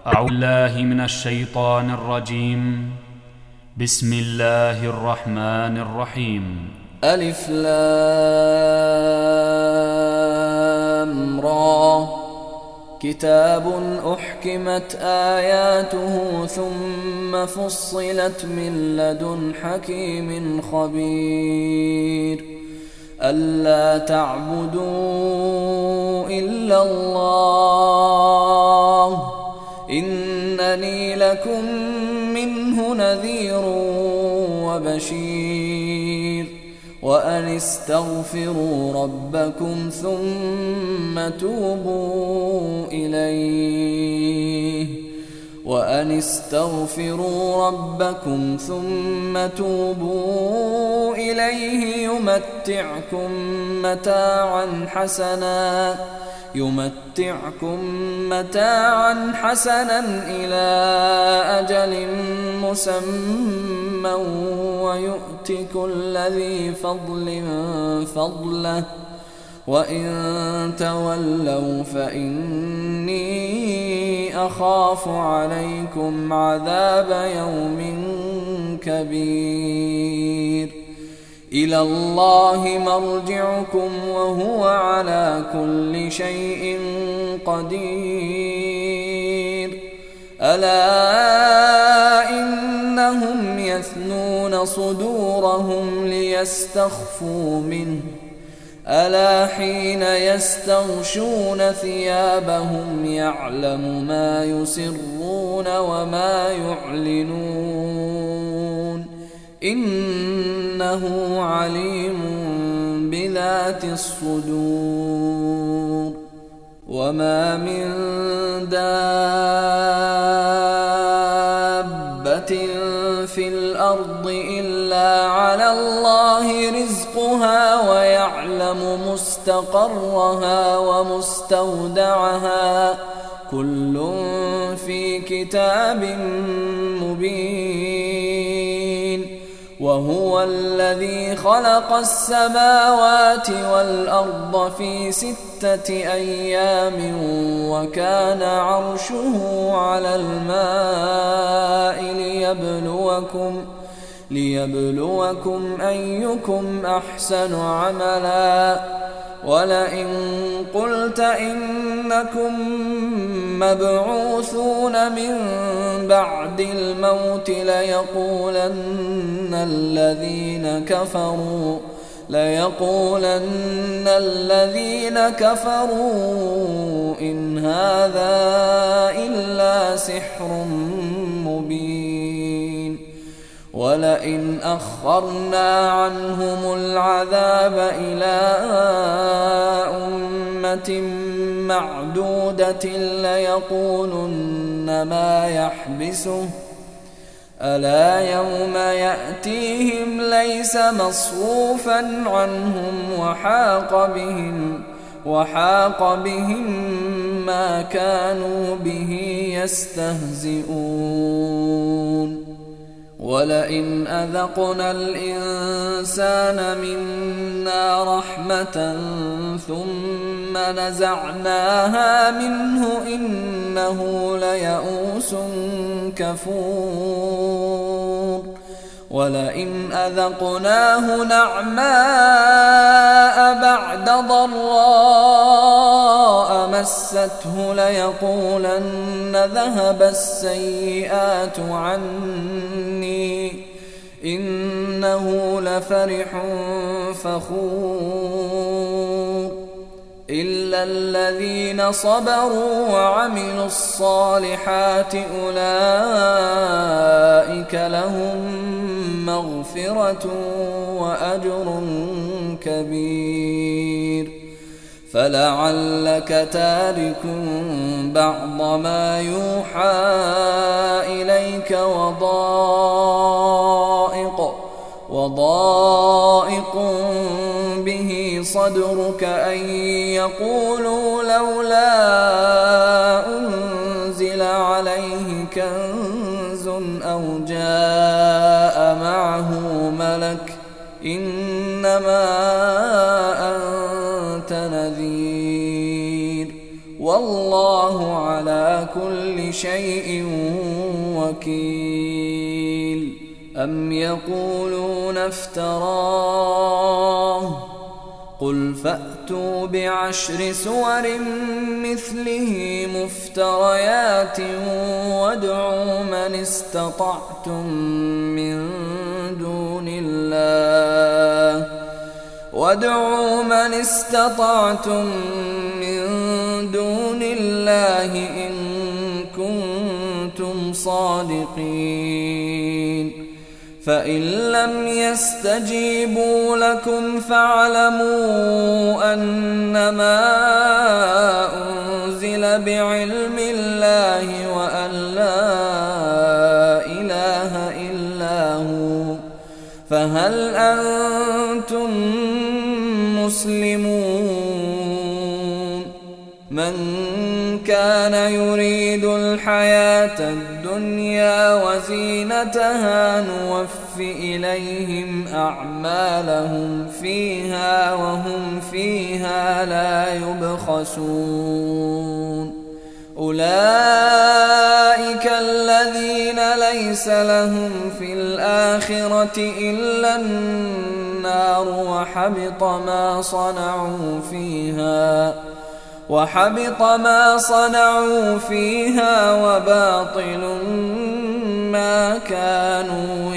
أعوذ بالله من الشيطان الرجيم. بسم الله الرحمن الرحيم. ألف لام را كتاب أحكمت آياته ثم فصلت من لدن حكيم خبير ألا تعبدوا إلا الله إنني لكم منه نذير وبشير وأن استغفروا ربكم ثم توبوا إليه يمتعكم متاعا حسنا إلى أجل مسمى ويؤت كل ذي فضل فضله وإن تولوا فإني أخاف عليكم عذاب يوم كبير إلى الله مرجعكم وهو على كل شيء قدير ألا إنهم يثنون صدورهم ليستخفوا منه ألا حين يستغشون ثيابهم يعلم ما يسرون وما يعلنون إنه عليم بذات الصدور وما من دابة في الأرض إلا على الله رزقها ويعلم مستقرها ومستودعها كل في كتاب مبين وهو الذي خلق السماوات والأرض في 6 أيام وكان عرشه على الماء ليبلوكم أيكم أحسن عملا ولئن قلت إنكم مبعوثون من بعد الموت ليقولن الذين كفروا إن هذا إلا سحر مبين ولئن أخرنا عنهم العذاب إلى أمة معدودة ليقولن ما يحبسه ألا يوم يأتيهم ليس مصروفا عنهم وحاق بهم ما كانوا به يستهزئون ولئن أذقنا الإنسان منا رحمة ثم نزعناها منه إنه ليئوس كفور ولئن أذقناه نعماء بعد ضراء مسته ليقولن ذهب السيئات عني إنه لفرح فخور إلا الذين صبروا وعملوا الصالحات أولئك لهم مغفرة وأجر كبير فلعلك تارك بعض ما يوحى إليك وضائق به صدرك أن يقولوا لولا أنزل عليه كنز أو جاء معه ملك إنما أنت نذير والله والله على كل شيء وكيل. أم يقولون افتراه قل فأتوا بعشر سور مثله مفتريات وادعوا من استطعتم من دون الله إن كنتم صادقين. فإن لم يستجيبوا لكم فاعلموا أنما أنزل بعلم الله وأن لا إله إلا هو، فهل أنتم مسلمون؟ من كان يريد الحياة الدنيا وزينتها نوف إليهم أعمالهم فيها وهم فيها لا يبخسون. أولئك الذين ليس لهم في الآخرة إلا النار وحبط ما صنعوا فيها وباطل ما كانوا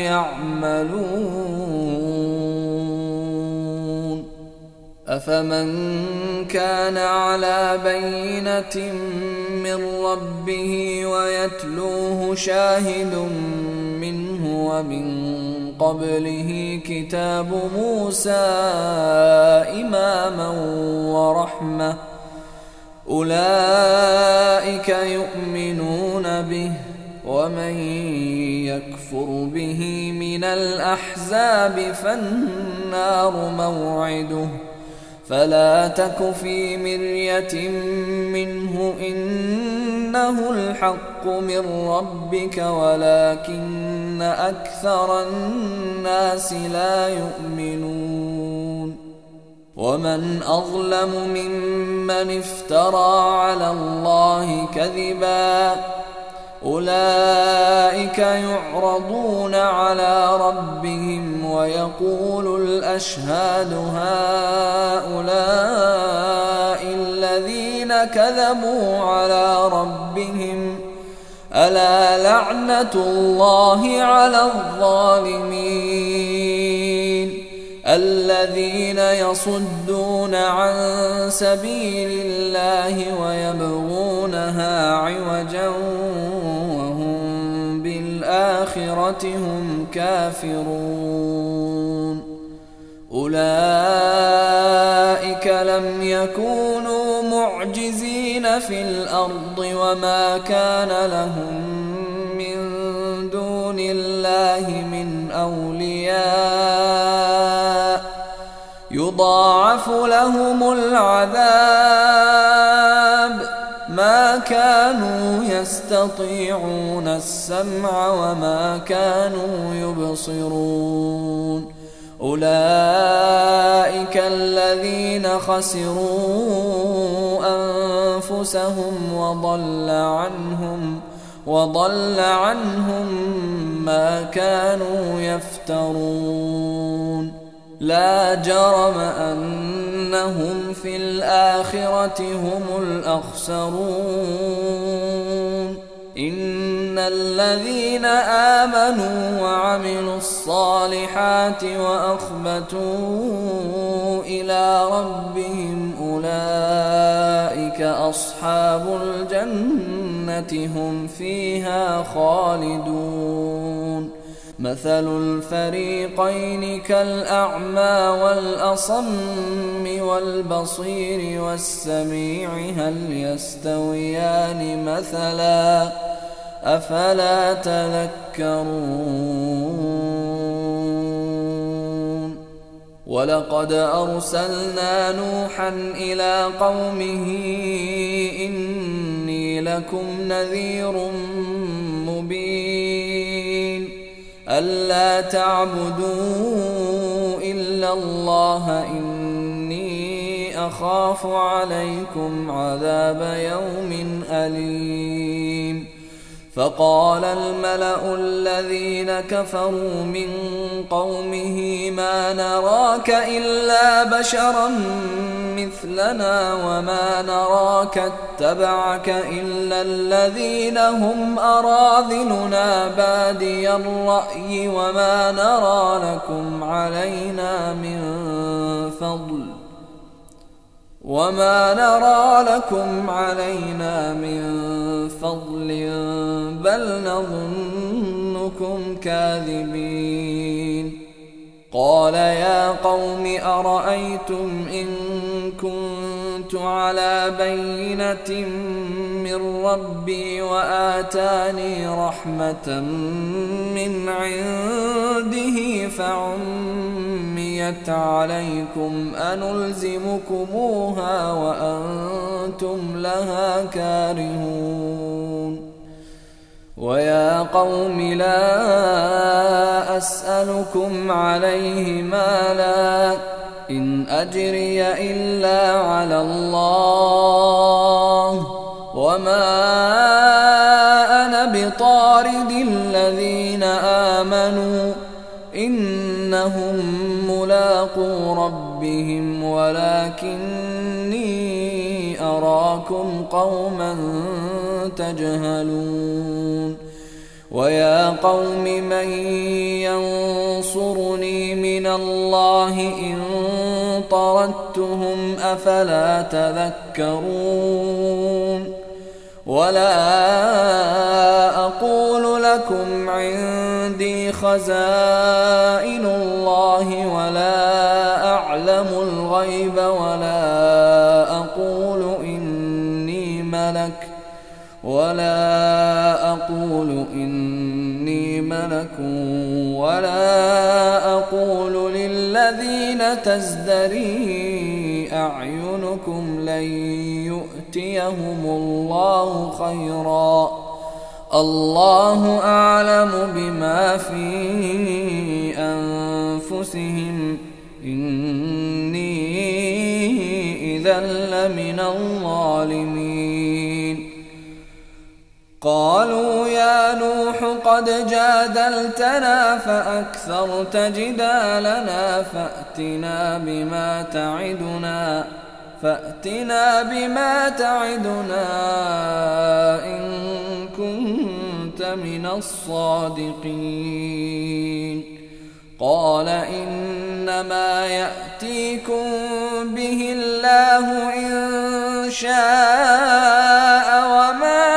يعملون. أفمن كان على بينة من ربه ويتلوه شاهد منه ومن قبله كتاب موسى إماما ورحمة، أولئك يؤمنون به، ومن يكفر به من الأحزاب فالنار موعده، فلا تك في مرية منه إنه الحق من ربك ولكن أكثر الناس لا يؤمنون. ومن أظلم ممن افترى على الله كذبا، أولئك يعرضون على ربهم ويقول الأشهاد هؤلاء الذين كذبوا على ربهم، ألا لعنة الله على الظالمين الذين يصدون عن سبيل الله ويبغونها عوجا وهم بالآخرة هم كافرون. أولئك لم يكونوا معجزين في الأرض وما كان لهم من دون الله من أولياء، يضاعف لهم العذاب ما كانوا يستطيعون السمع وما كانوا يبصرون. أولئك الذين خسروا أنفسهم وضل عنهم ما كانوا يفترون. لا جرم أنهم في الآخرة هم الأخسرون. إن الذين آمنوا وعملوا الصالحات وأخبتوا إلى ربهم أولئك أصحاب الجنة هم فيها خالدون. مثل الفريقين كالأعمى والأصم والبصير والسميع هل يستويان مثلا أفلا تذكرون. ولقد أرسلنا نوحا إلى قومه إني لكم نذير مبين ألا تعبدوا إلا الله إني أخاف عليكم عذاب يوم أليم فقال الملأ الذين كفروا من قومه ما نراك إلا بشرا مثلنا وما نراك اتبعك إلا الذين هم أراذلنا بادي الرأي وما نرى لكم علينا من فضل بل نظنكم كاذبين قال يا قوم أرأيتم إن كنت على بينة من ربي وآتاني رحمة من عنده فعميت عليكم أنلزمكموها وأنتم لها كارهون ويا قوم لا أسألكم عليه مالا إن أجري إلا على الله وما أنا بطارد الذين آمنوا إنهم ملاقو ربهم ولكني أراكم قوما تجهلون ويا قوم من ينصرني من الله إن طردتهم أفلا تذكرون ولا أقول لكم عندي خزائن الله ولا أعلم الغيب ولا أقول إني ملك ولا أقول للذين تزدري أعينكم لن يؤتيهم الله خيرا الله أعلم بما في أنفسهم إني إذا لمن الظالمين قالوا يا نوح قد جادلتنا فأكثرت جدالنا فأتنا بما تعدنا إن كنت من الصادقين قال إنما يأتيكم به الله إن شاء وما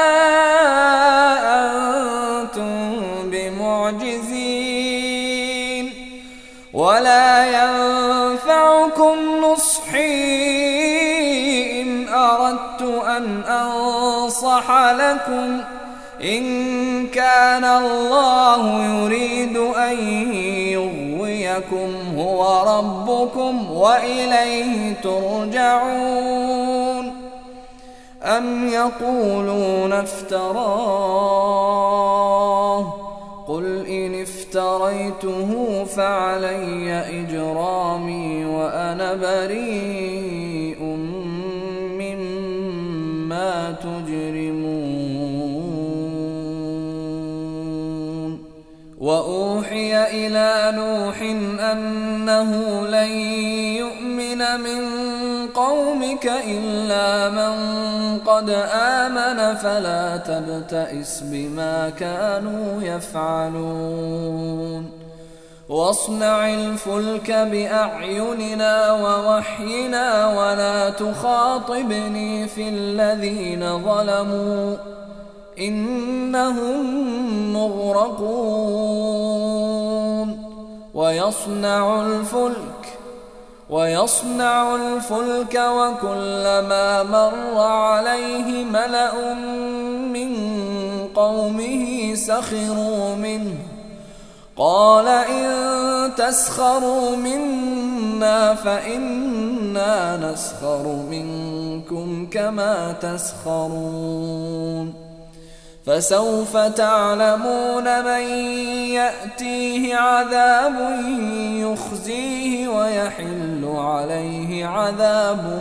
ولا ينفعكم نصحي إن أردت أن أنصح لكم إن كان الله يريد أن يغويكم هو ربكم وإليه ترجعون أم يقولون افتراه قل إن افتريته فعلي إجرامي وأنا بريء مما تجرمون وأوحي إلى نوح أنه لن يؤمن من قومك إلا من قد آمن فلا تبتئس بما كانوا يفعلون واصنع الفلك بأعيننا ووحينا ولا تخاطبني في الذين ظلموا إنهم مغرقون ويصنع الفلك وكلما مر عليه ملأ من قومه سخروا منه قال إن تسخروا منا فإنا نسخر منكم كما تسخرون فسوف تعلمون من يأتيه عذاب يخزيه ويحل عليه عذاب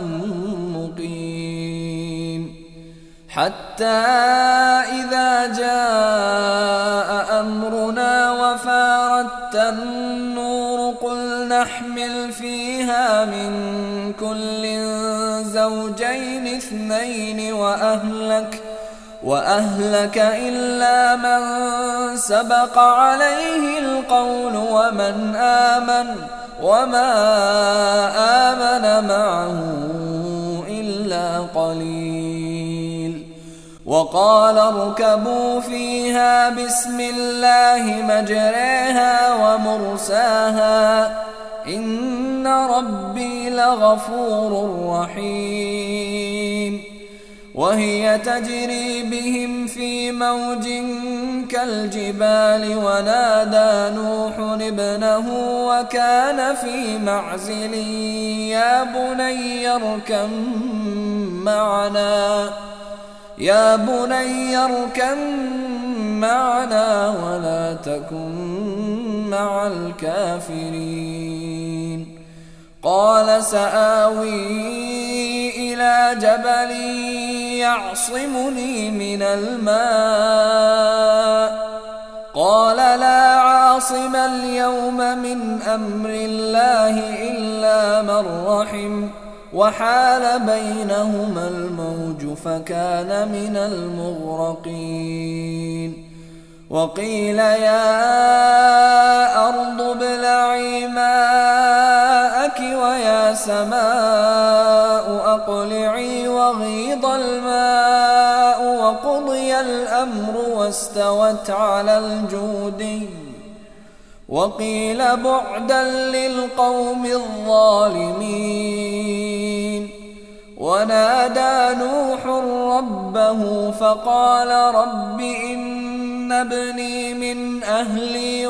مقيم. حتى إذا جاء أمرنا وفارت النور قل نحمل فيها من كل زوجين اثنين وأهلك إلا من سبق عليه القول ومن آمن وما آمن معه إلا قليل. وقال اركبوا فيها بسم الله مجريها ومرساها إن ربي لغفور رحيم. وهي تجري بهم في موج كالجبال ونادى نوح ابنه وكان في معزل يا بني اركب معنا ولا تكن مع الكافرين. قال سآوي إلى جبل يعصمني من الماء قال لا عاصم اليوم من أمر الله إلا من رحم وحال بينهما الموج فكان من المغرقين. وقيل يا أرض ابلعي ماءك ويا سماء أقلعي وغيض الماء وقضي الأمر واستوت على الجودي. وقيل بعدا للقوم الظالمين. ونادى نوح ربه فقال رب إن ابني من أهلي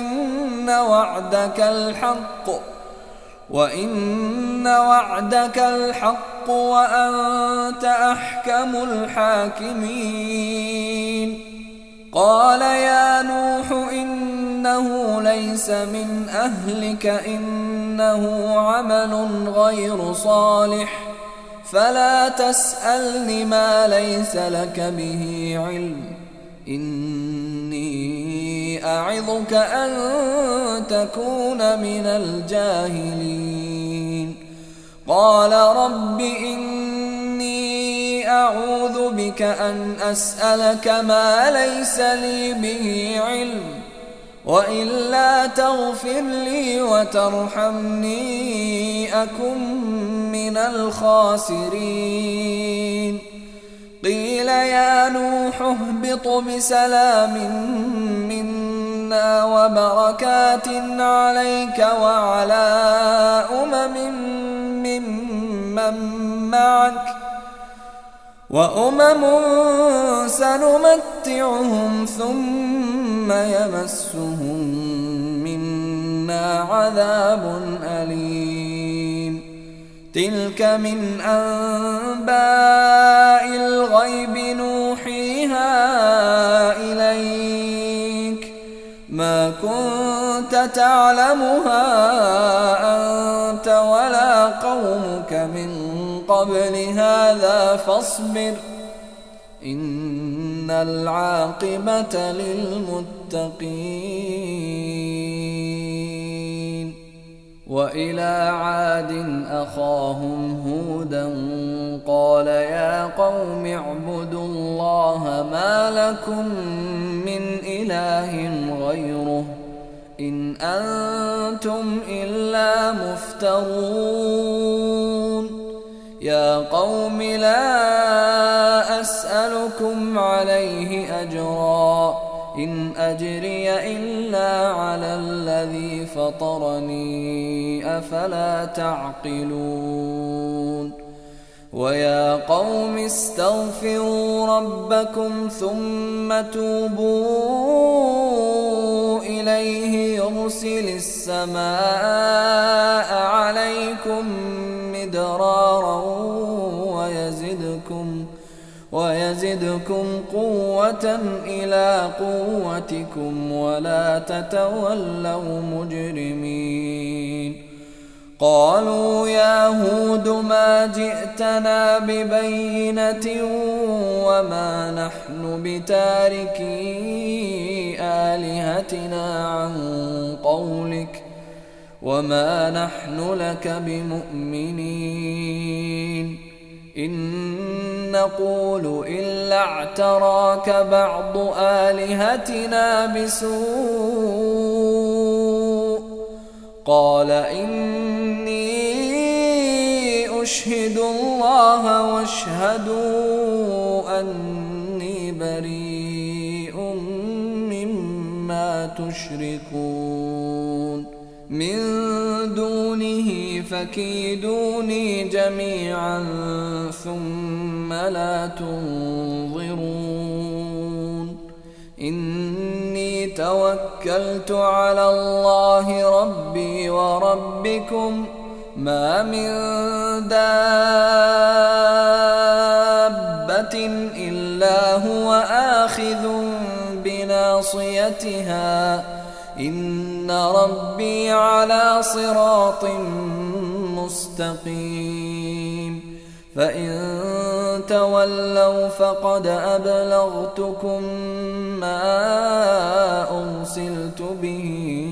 وإن وعدك الحق وأنت أحكم الحاكمين. قال يا نوح إنه ليس من أهلك إنه عمل غير صالح فلا تسألني ما ليس لك به علم إني أعظك أن تكون من الجاهلين. قال رب إني أعوذ بك أن أسألك ما ليس لي به علم وإلا تغفر لي وترحمني أكن من الخاسرين. قيل يا نوح اهبط بسلام منا وبركات عليك وعلى ممن معك وأمم سنمتعهم ثم يمسهم منا عذاب أليم. تلك من أنباء الغيب نوحيها إليك ما كنت تعلمها أنت ولا قومك من قبل هذا فاصبر إن العاقبة للمتقين. وإلى عاد أخاهم هودا قال يا قوم اعبدوا الله ما لكم من إله غيره إن أنتم إلا مفترون. يا قوم لا أسألكم عليه أجرا إن أجري إلا على الذي فطرني أفلا تعقلون. ويا قوم استغفروا ربكم ثم توبوا إليه يرسل السماء عليكم مدرارا يزدكم قوة إلى قوتكم ولا تتولوا مجرمين. قالوا يا هود ما جئتنا ببينة وما نحن بتاركي آلهتنا عن قولك وما نحن لك بمؤمنين إن نقول إلا اعتراك بعض آلهتنا بسوء قال إني أشهد الله واشهدوا أني بريء مما تشركون من دونه فكيدوني جميعا ثم لا تنظرون. إني توكلت على الله ربي وربكم ما من دابة إلا هو آخذ بناصيتها إن ربي على صراط مستقيم. فإن تولوا فقد أبلغتكم ما أرسلت به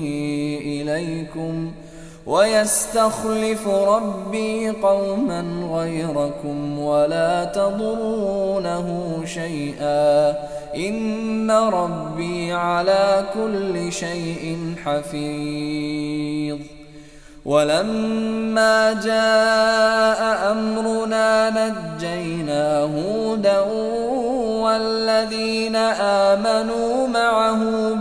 إليكم ويستخلف ربي قوما غيركم ولا تضرونه شيئا إن ربي على كل شيء حفيظ. ولما جاء أمرنا نجينا هودا والذين آمنوا معه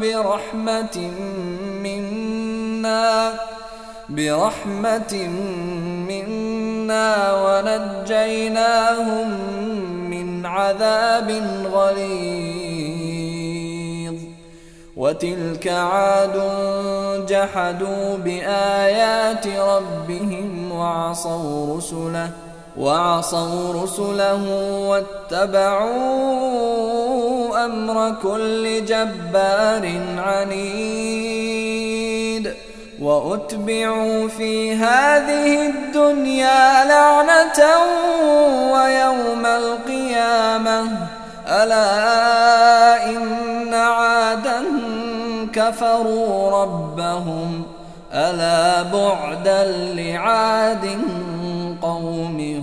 برحمة منا ونجيناهم من عذاب غليظ. وتلك عاد جحدوا بآيات ربهم وعصوا رسله واتبعوا أمر كل جبار عنيد. وأتبعوا في هذه الدنيا لعنة ويوم القيامة ألا إن عادا كفروا ربهم ألا بعدا لعاد قوم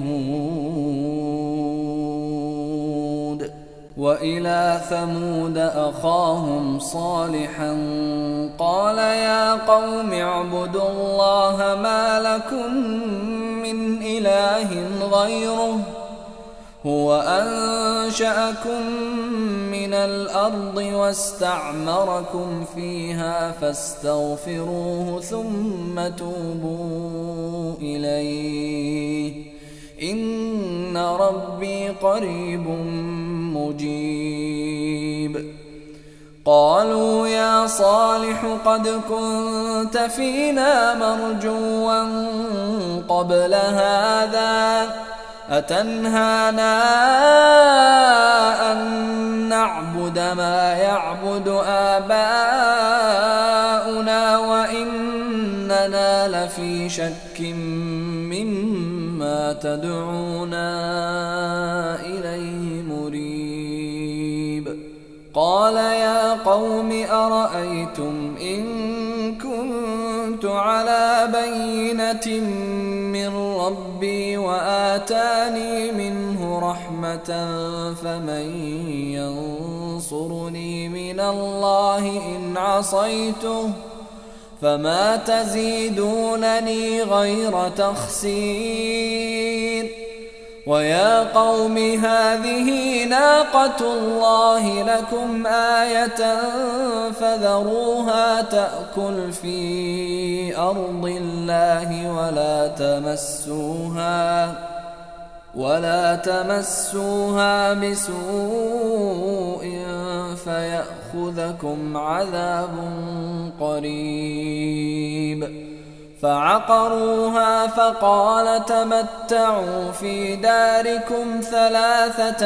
هود. وإلى ثمود أخاهم صالحا قال يا قوم اعبدوا الله ما لكم من إله غيره هو أنشأكم من الأرض واستعمركم فيها فاستغفروه ثم توبوا إليه إن ربي قريب مجيب. قالوا يا صالح قد كنت فينا مرجوا قبل هذا أتنهانا أن نعبد ما يعبد آباؤنا وإننا لفي شك مما تدعونا إليه مريب. قال يا قوم أرأيتم إن كنت على بينة من ربي وآتاني منه رحمة فمن ينصرني من الله إن عصيته فما تزيدونني غير تخسير. ويا قوم هذه ناقة الله لكم آية فذروها تأكل في أرض الله ولا تمسوها بسوء فيأخذكم عذاب قريب. فعقروها فقال تمتعوا في داركم 3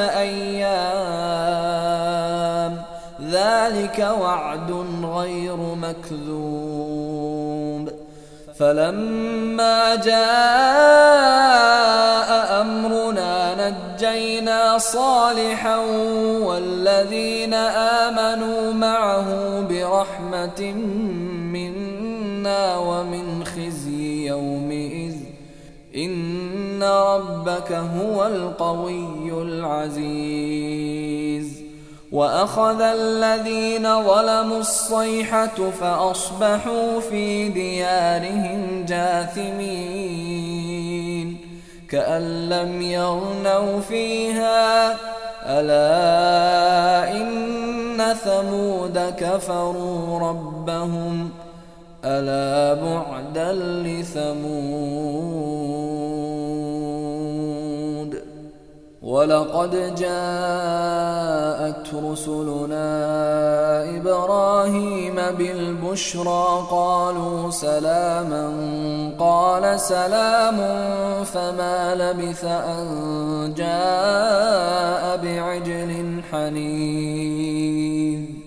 أيام ذلك وعد غير مكذوب. فلما جاء أمرنا نجينا صالحا والذين آمنوا معه برحمة منا ومن خزي يومئذ إن ربك هو القوي العزيز. وأخذ الذين ظلموا الصيحة فأصبحوا في ديارهم جاثمين كأن لم يغنوا فيها ألا إن ثمود كفروا ربهم ألا بعدا لثمود. ولقد جاءت رسلنا إبراهيم بالبشرى قالوا سلاما قال سلام فما لبث أن جاء بعجل حنيذ.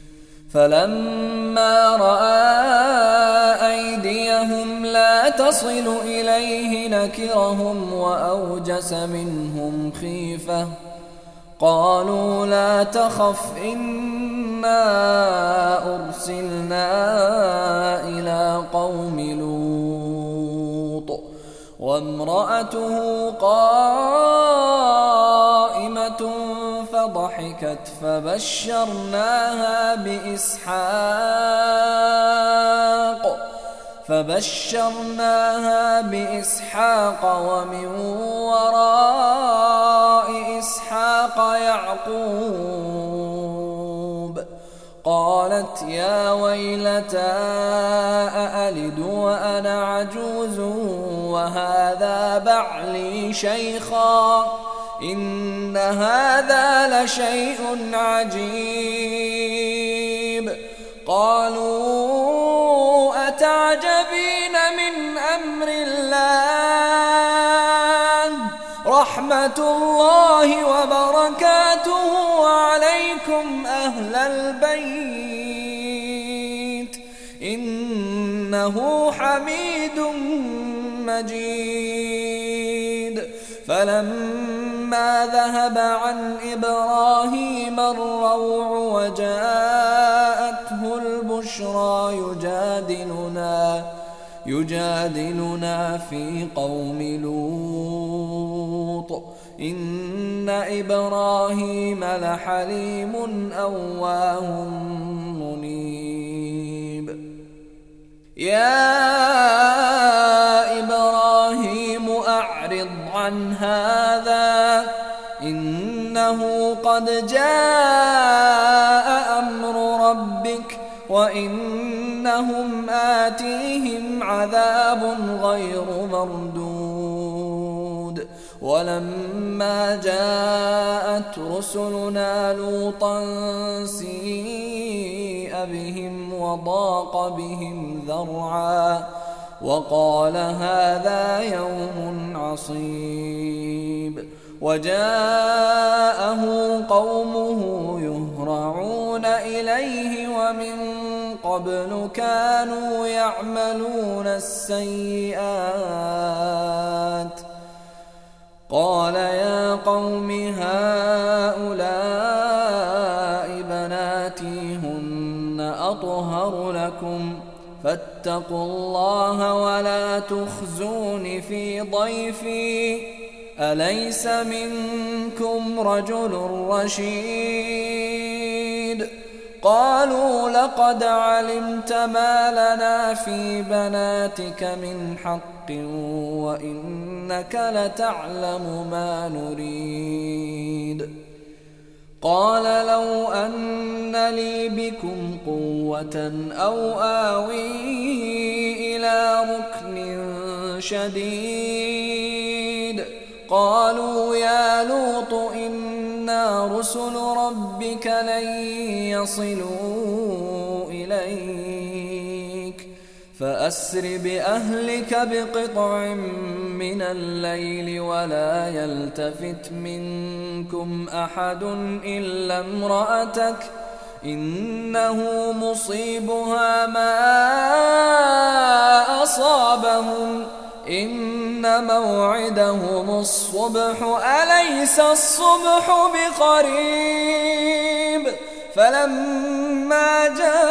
فلما رأى أيديهم لا تصل إليه نكرهم وأوجس منهم خيفة قالوا لا تخف إنا أرسلنا إلى قوم لوط وامرأته قائمة فضحكت فبشرناها بإسحاق ومن وراء إسحاق يعقوب. قالت يا ويلتى أألد وأنا عجوز وهذا بعلي شيخا إن هذا لشيء عجيب. قالوا أتعجبين من أمر الله رحمة الله وبركاته عليكم أهل البيت إنه حميد مجيد. فلما ذهب عن إبراهيم الروع وجاءته البشرى يجادلنا في قوم لوط إن إبراهيم لحليم أواه منيب. يا إبراهيم أعرض عن هذا إنه قد جاء أمر ربك وإنهم آتيهم عذاب غير مردود. ولما جاءت رسلنا لوطا سيء بهم وضاق بهم ذرعا وقال هذا يوم عصيب. وجاءه قومه يهرعون إليه ومن قبل كانوا يعملون السيئات. قال يا قوم هؤلاء بناتي هن أطهر لكم فاتقوا الله ولا تخزون في ضيفي أليس منكم رجل رشيد. قالوا لقد علمت ما لنا في بناتك من حق وإنك لتعلم ما نريد. قال لو أن لي بكم قوة أو آوي إلى ركن شديد. قالوا يا لوط إنا رسل ربك لن يصلوا إليك فأسر بأهلك بقطع من الليل ولا يلتفت منكم أحد إلا امرأتك إنه مصيبها ما أصابهم إن موعدهم الصبح أليس الصبح بقريب فلما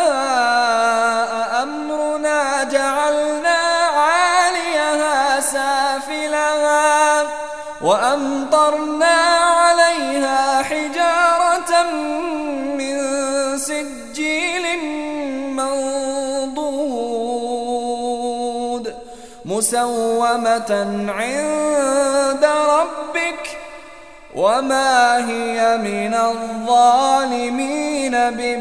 جاء أمرنا جعلنا عاليها سافلها وأمطرنا عليها حجارة من سجيل منضود مسومة عند ربك وما هي من الظالمين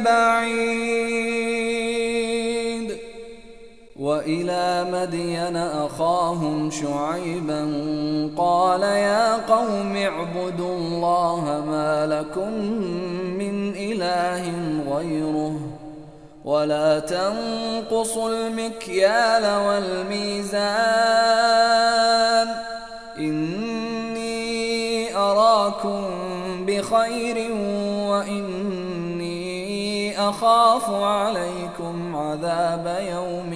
ببعيد. وإلى مدين أخاهم شعيبا قال يا قوم اعبدوا الله ما لكم من إله غيره ولا تنقصوا المكيال والميزان إني أراكم بخير وإني أخاف عليكم عذاب يوم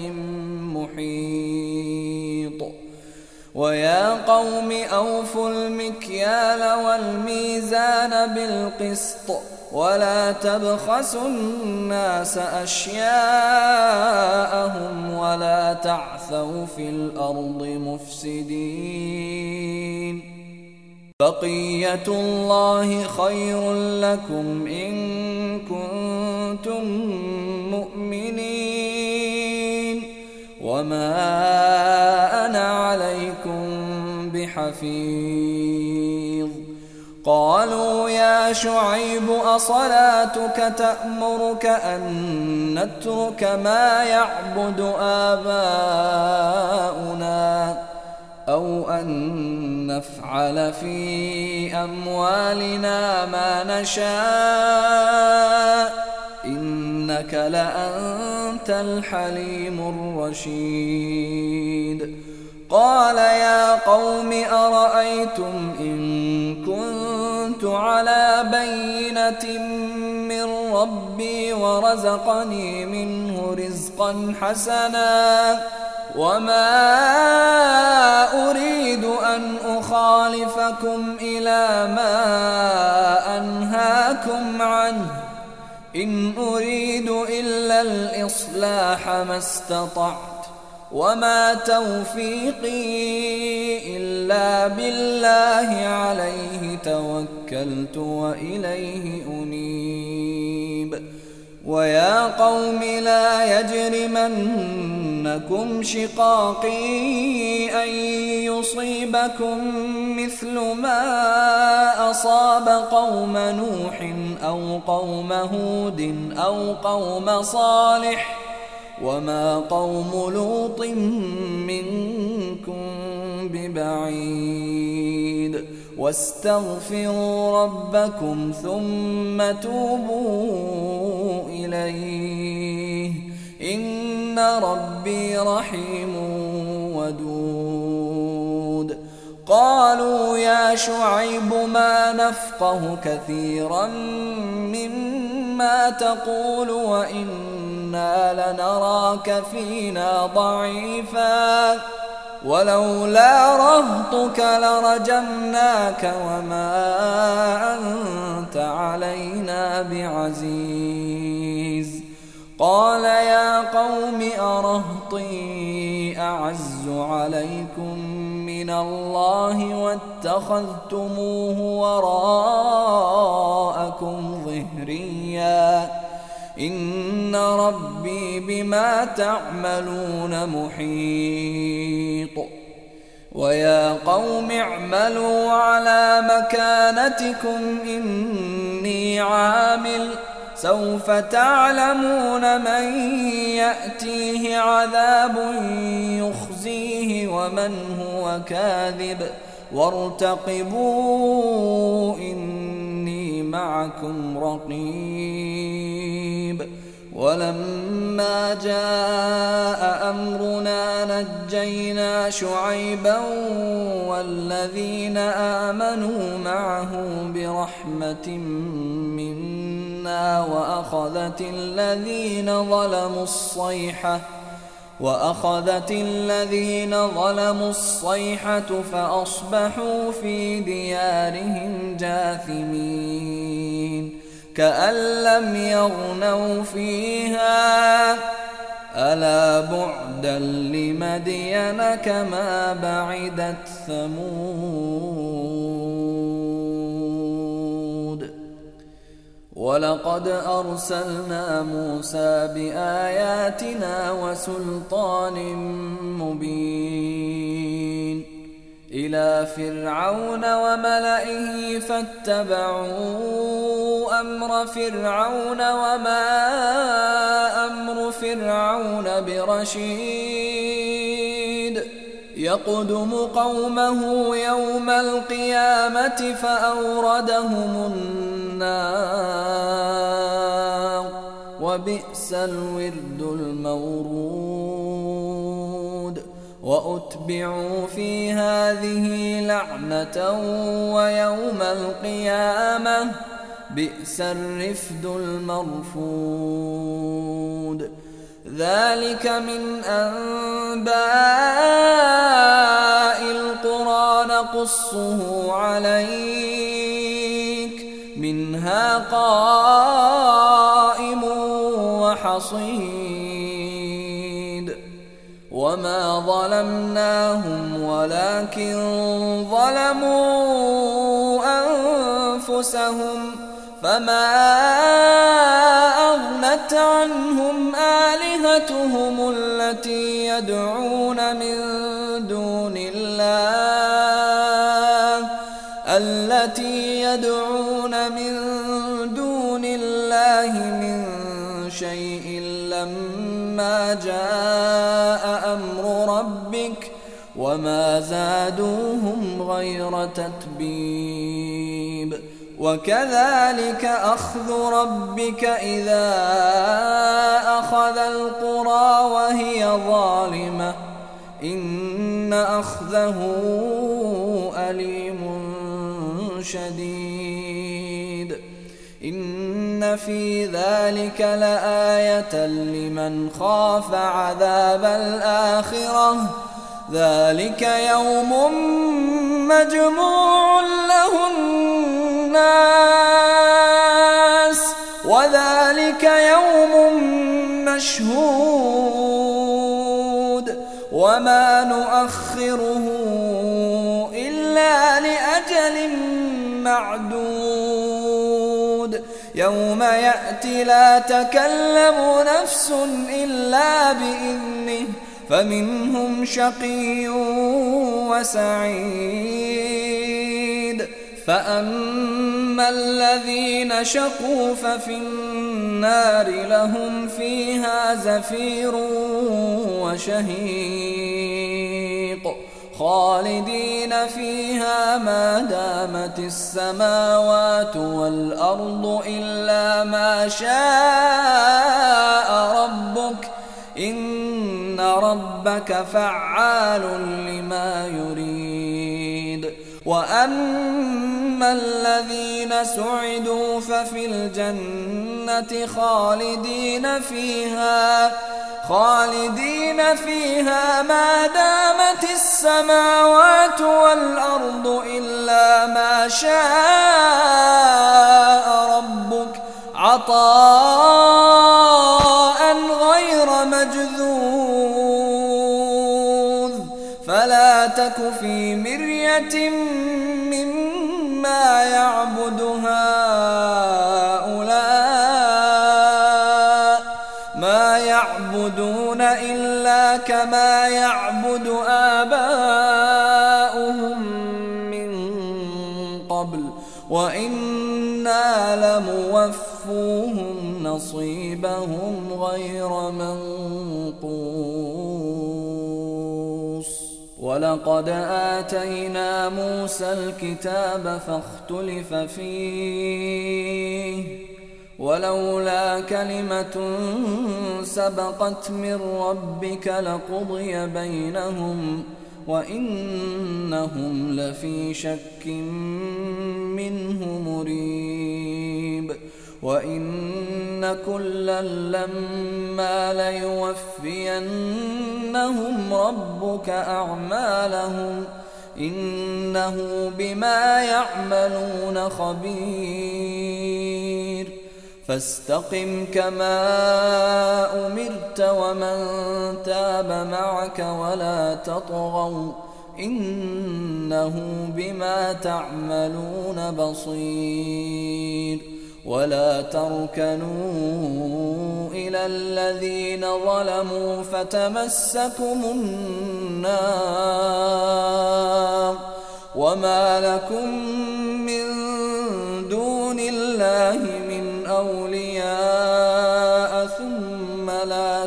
محيط. ويا قوم أوفوا المكيال والميزان بالقسط ولا تبخسوا الناس أشياءهم ولا تعثوا في الأرض مفسدين. بقية الله خير لكم إن كنتم مؤمنين وما أنا عليكم بحفيظ. قالوا يا شعيب أصلاتك تأمرك أن نترك ما يعبد آباؤنا أو أن نفعل في أموالنا ما نشاء إنك لأنت الحليم الرشيد. قال يا قوم أرأيتم إن كنت على بينة من ربي ورزقني منه رزقا حسنا وما أريد أن أخالفكم إلى ما أنهاكم عنه إن أريد إلا الإصلاح ما استطعت وما توفيقي إلا بالله عليه توكلت وإليه أنيب. ويا قوم لا يجرمنكم شقاقي أن يصيبكم مثل ما أصاب قوم نوح أو قوم هود أو قوم صالح وما قوم لوط منكم ببعيد. واستغفروا ربكم ثم توبوا إليه إن ربي رحيم ودود. قالوا يا شعيب ما نفقه كثيرا مما تقول وإنا لنراك فينا ضعيفا ولولا رهطك لرجمناك وما أنت علينا بعزيز. قال يا قوم أرهطي أعز عليكم من الله واتخذتموه وراءكم ظهريا إن ربي بما تعملون محيط. ويا قوم اعملوا على مكانتكم إني عامل سوف تعلمون من يأتيه عذاب يخزيه ومن هو كاذب وارتقبوا إني معكم رقيب. ولما جاء أمرنا نجينا شعيبا والذين آمنوا معه برحمة منا وأخذت الذين ظلموا الصيحة فأصبحوا في ديارهم جاثمين كأن لم يغنوا فيها ألا بعدا لمدين كما بعدت ثمود ولقد أرسلنا موسى بآياتنا وسلطان مبين إلى فرعون وملئه فاتبعوا أمر فرعون وما أمر فرعون برشيد يقدم قومه يوم القيامة فأوردهم النار وبئس الورد المورود وأتبعوا في هذه لعنة ويوم القيامة بئس الرفد المرفود ذلك من أنباء القرى نقصه عليك منها قائم وحصيد وما ظلمناهم ولكن ظلموا أنفسهم فما أغنت عنهم آلهتهم التي يدعون من دون الله من شيء لما جاء أمر ربك وما زادوهم غير تتبيب وكذلك أخذ ربك إذا أخذ القرى وهي ظالمة إن أخذه أليم شديد إن في ذلك لآية لمن خاف عذاب الآخرة ذلك يوم مجموع له الناس وذلك يوم مشهود وما نؤخره إلا لأجل معدود يوم يأتي لا تكلم نفس إلا بإذنه فمنهم شقي وسعيد فأما الذين شقوا ففي النار لهم فيها زفير وشهيق خالدين فيها ما دامت السماوات والأرض إلا ما شاء ربك إن ربك فعال لما يريد وأما الذين سعدوا ففي الجنة خالدين فيها ما دامت السماوات والأرض إلا ما شاء ربك عطاء غير مجذوذ فلا تك في مرية مما يعبد هؤلاء ما يعبدون إلا كما يعبد آباؤهم من قبل وإنا لموفوهم نصيبهم غير منقوص ولقد آتينا موسى الكتاب فاختلف فيه ولولا كلمة سبقت من ربك لقضي بينهم وإنهم لفي شك منه مريب وإن كلا لما ليوفينهم ربك أعمالهم إنه بما يعملون خبير فاستقم كما أمرت ومن تاب معك ولا تطغوا إنه بما تعملون بصير ولا تركنوا إلى الذين ظلموا فتمسكم النار وما لكم من دون الله من أولياء ثم لا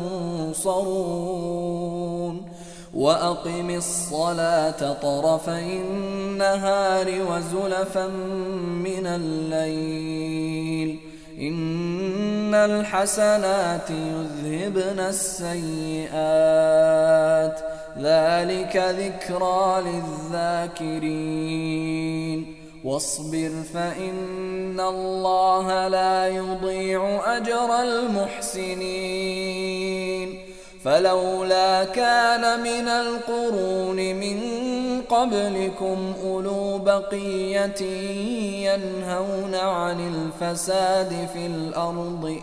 تنصرون وأقم الصلاة طرفي النهار وزلفا من الليل إن الحسنات يذهبن السيئات ذلك ذكرى للذاكرين واصبر فإن الله لا يضيع أجر المحسنين فلولا كان من القرون من قبلكم أولو بقية ينهون عن الفساد في الأرض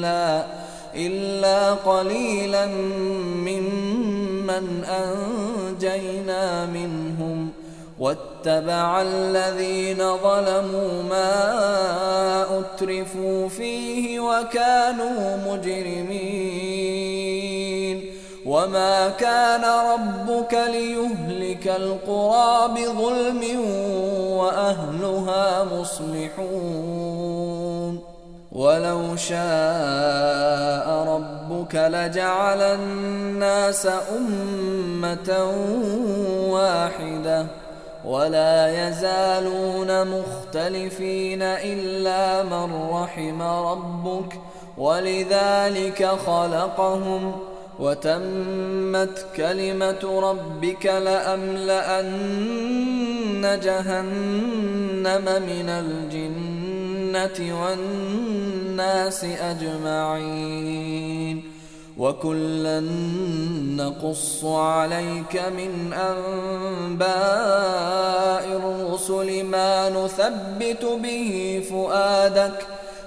إلا قليلا ممن أنجينا منهم واتبع الذين ظلموا ما أترفوا فيه وكانوا مجرمين وما كان ربك ليهلك القرى بظلم وأهلها مصلحون ولو شاء ربك لجعل الناس أمة واحدة ولا يزالون مختلفين إلا من رحم ربك ولذلك خلقهم وتمت كلمة ربك لأملأن جهنم من الجنة والناس أجمعين وكلا نقص عليك من أنباء الرسل ما نثبت به فؤادك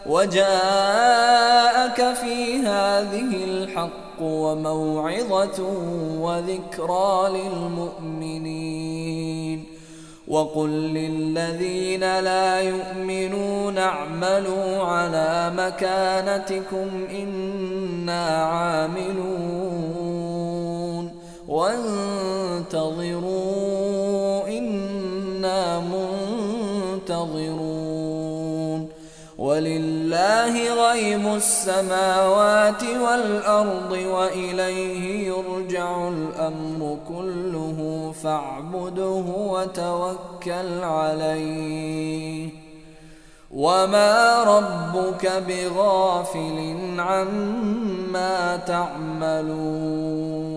وجاءك في هذه الحق وموعظة وذكرى للمؤمنين وقل للذين لا يؤمنون اعملوا على مكانتكم إنا عاملون وانتظروا إنا منتظرون ولله غيب السماوات والأرض وإليه يرجع الأمر كله فاعبده وتوكل عليه وما ربك بغافل عما تعملون